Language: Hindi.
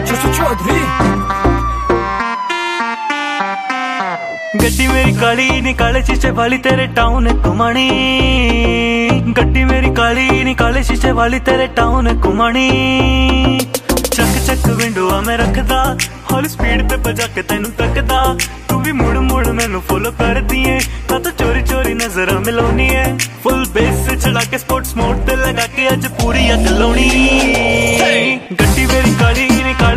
चौधरी। गड्डी मेरी काली नी काले शीशे वाली तेरे टाउन घुमानी। गड्डी मेरी काली नी काले शीशे वाली तेरे टाउन घुमानी। चक चक विंडो मैं रखदा, हौली स्पीड पे बजा के तेनू तकदा। तू भी मुड़ मुड़ मैनू फॉलो कर दिए, ना तो चोरी चोरी नजर मिलानी है। फुल बेस चढ़ा के स्पोर्ट्स मोड पे लगा के अज पूरी अग लाउनी।